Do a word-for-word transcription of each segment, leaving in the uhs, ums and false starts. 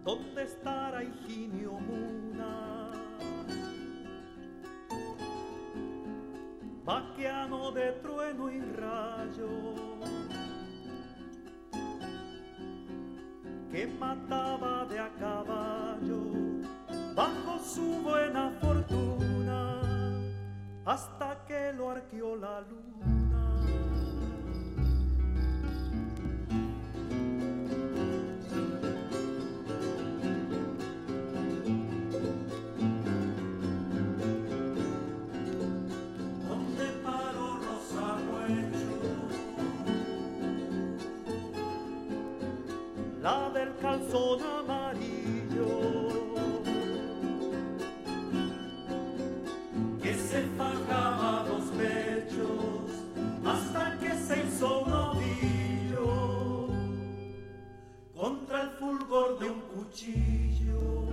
¿Dónde estará Higinio Muna? Vaquiano de trueno y rayo, que mataba de a caballo bajo su buena fortuna, hasta que lo arqueó la luna. La del calzón amarillo, que se fajaba los pechos hasta que se hizo un ovillo contra el fulgor de un cuchillo.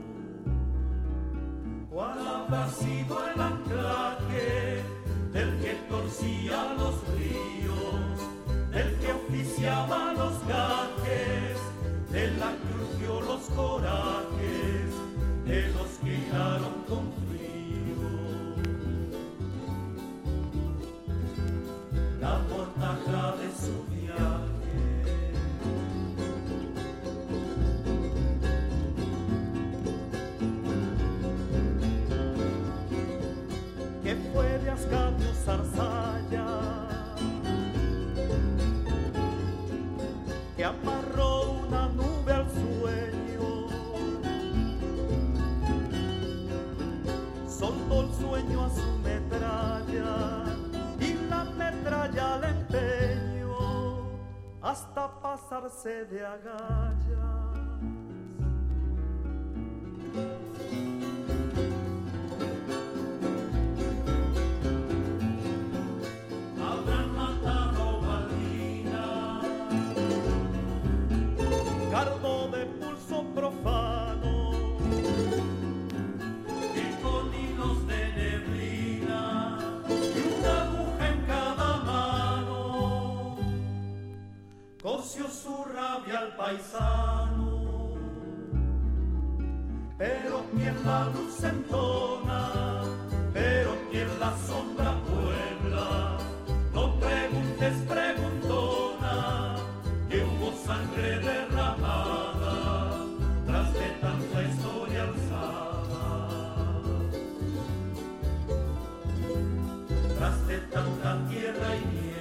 ¿Cuál habrá sido el anclaje del que torcía los ríos, del que oficiaba los gajes, de la que urgió los corajes, de los que hilaron con frío la mortaja de su viaje? Que fue de Ascanio Zarzaya, que amarró una nube al sueño, soltó el sueño a su metralla y la metralla al empeño hasta pasarse de agallas. Cardo de pulso profano, y con hilos de neblina y una aguja en cada mano, coció su rabia al paisano. Pero quien la luz entona, pero quien la sombra puebla, no preguntes, preguntona, que hubo sangre derramada tras de tanta historia alzada, tras de tanta tierra y miel.